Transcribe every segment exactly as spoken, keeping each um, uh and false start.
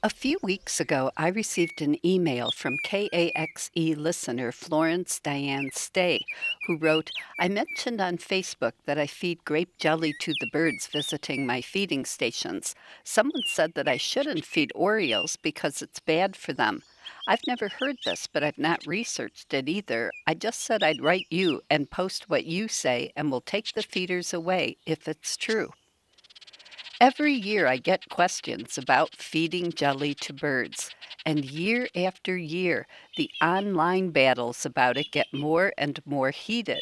A few weeks ago, I received an email from K A X E listener Florence Diane Stay, who wrote, I mentioned on Facebook that I feed grape jelly to the birds visiting my feeding stations. Someone said that I shouldn't feed Orioles because it's bad for them. I've never heard this, but I've not researched it either. I just said I'd write you and post what you say, and we'll take the feeders away if it's true. Every year I get questions about feeding jelly to birds, and year after year the online battles about it get more and more heated.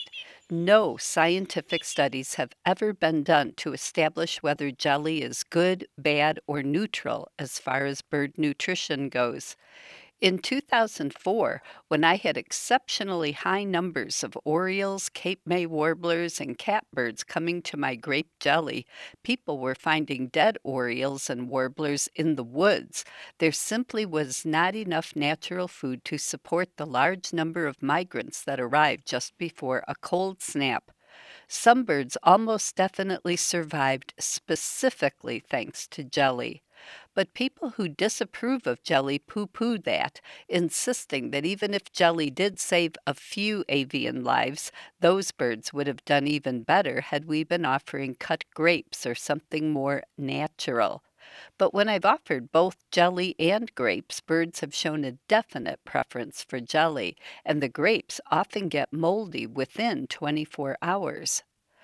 No scientific studies have ever been done to establish whether jelly is good, bad, or neutral as far as bird nutrition goes. In two thousand four, when I had exceptionally high numbers of orioles, Cape May warblers, and catbirds coming to my grape jelly, people were finding dead orioles and warblers in the woods. There simply was not enough natural food to support the large number of migrants that arrived just before a cold snap. Some birds almost definitely survived specifically thanks to jelly. But people who disapprove of jelly poo poo that, insisting that even if jelly did save a few avian lives, those birds would have done even better had we been offering cut grapes or something more natural. But when I've offered both jelly and grapes, birds have shown a definite preference for jelly, and the grapes often get moldy within twenty-four hours.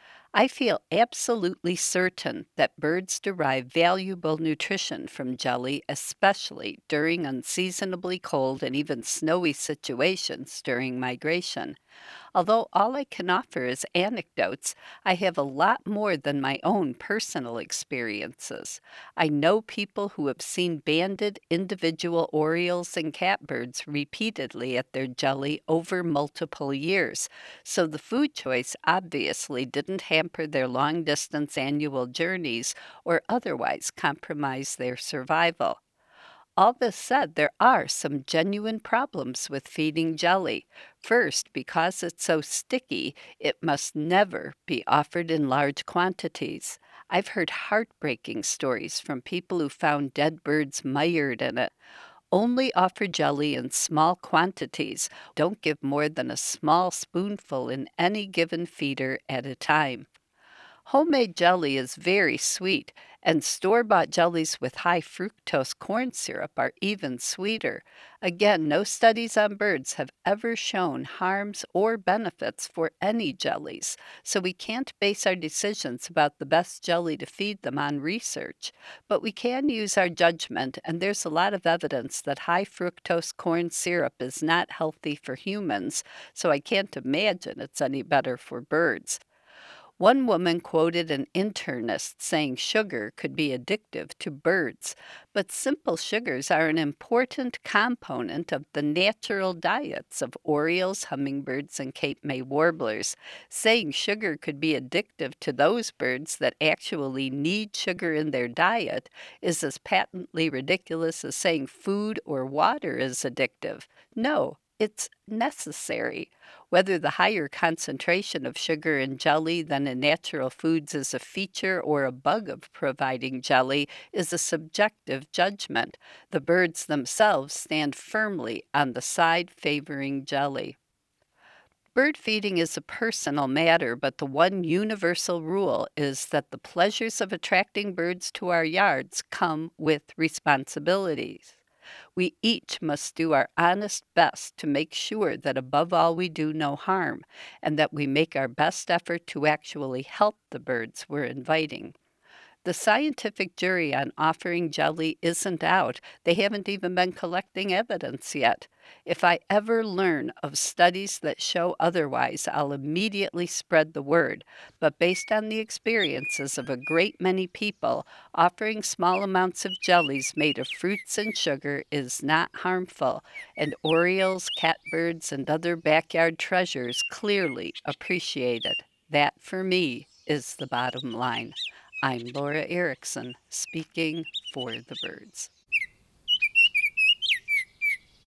I feel absolutely certain that birds derive valuable nutrition from jelly, especially during unseasonably cold and even snowy situations during migration. Although all I can offer is anecdotes, I have a lot more than my own personal experiences. I know people who have seen banded individual orioles and catbirds repeatedly at their jelly over multiple years, so the food choice obviously didn't hamper their long distance annual journeys or otherwise compromise their survival. All this said, there are some genuine problems with feeding jelly. First, because it's so sticky, it must never be offered in large quantities. I've heard heartbreaking stories from people who found dead birds mired in it. Only offer jelly in small quantities. Don't give more than a small spoonful in any given feeder at a time. Homemade jelly is very sweet, and store bought jellies with high fructose corn syrup are even sweeter. Again, no studies on birds have ever shown harms or benefits for any jellies, so we can't base our decisions about the best jelly to feed them on research. But we can use our judgment, and there's a lot of evidence that high fructose corn syrup is not healthy for humans, so I can't imagine it's any better for birds. One woman quoted an internist saying sugar could be addictive to birds, but simple sugars are an important component of the natural diets of orioles, hummingbirds, and Cape May warblers. Saying sugar could be addictive to those birds that actually need sugar in their diet is as patently ridiculous as saying food or water is addictive. No, it's necessary. Whether the higher concentration of sugar in jelly than in natural foods is a feature or a bug of providing jelly is a subjective judgment. The birds themselves stand firmly on the side favoring jelly. Bird feeding is a personal matter, but the one universal rule is that the pleasures of attracting birds to our yards come with responsibilities. We each must do our honest best to make sure that above all we do no harm, and that we make our best effort to actually help the birds we're inviting. The scientific jury on offering jelly isn't out. They haven't even been collecting evidence yet. If I ever learn of studies that show otherwise, I'll immediately spread the word. But based on the experiences of a great many people, offering small amounts of jellies made of fruits and sugar is not harmful, and orioles, catbirds, and other backyard treasures clearly appreciate it. That, for me, is the bottom line. I'm Laura Erickson, speaking for the birds.